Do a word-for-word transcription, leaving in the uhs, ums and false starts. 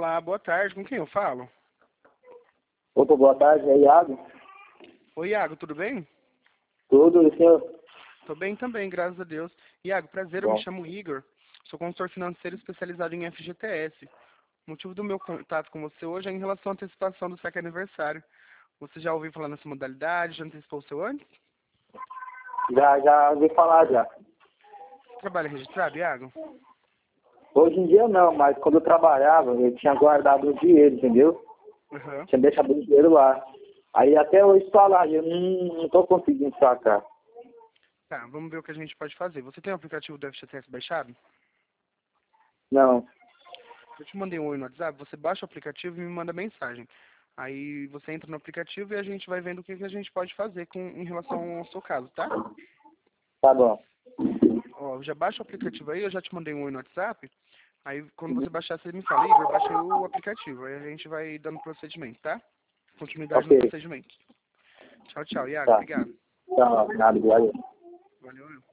Olá, boa tarde. Com quem eu falo? Opa, boa tarde, é Iago. Oi, Iago, tudo bem? Tudo, e o senhor? Tô bem também, graças a Deus. Iago, prazer, eu me Bom. chamo Igor. Sou consultor financeiro especializado em F G T S. O motivo do meu contato com você hoje é em relação à antecipação do saque aniversário. Você já ouviu falar nessa modalidade? Já antecipou o seu antes? Já, já ouvi falar já. Você trabalha registrado, Iago? Hoje em dia não, mas quando eu trabalhava, eu tinha guardado o dinheiro, entendeu? Uhum. Tinha deixado o dinheiro lá. Aí até hoje está lá, e eu não, não tô conseguindo sacar. Tá, vamos ver o que a gente pode fazer. Você tem o aplicativo do F G T S baixado? Não, Eu te mandei um oi no WhatsApp, você baixa o aplicativo e me manda mensagem. Aí você entra no aplicativo e a gente vai vendo o que, que a gente pode fazer com, em relação ao seu caso, tá? tá bom. Ó, já baixa o aplicativo aí, eu já te mandei um oi no WhatsApp. Aí quando você baixar, você me fala, Igor, baixei o aplicativo. Aí a gente vai dando procedimento, tá? Continuidade no Ok, procedimento. Tchau, tchau, Iago. tá. Obrigado. Tá, nada, obrigado. Valeu.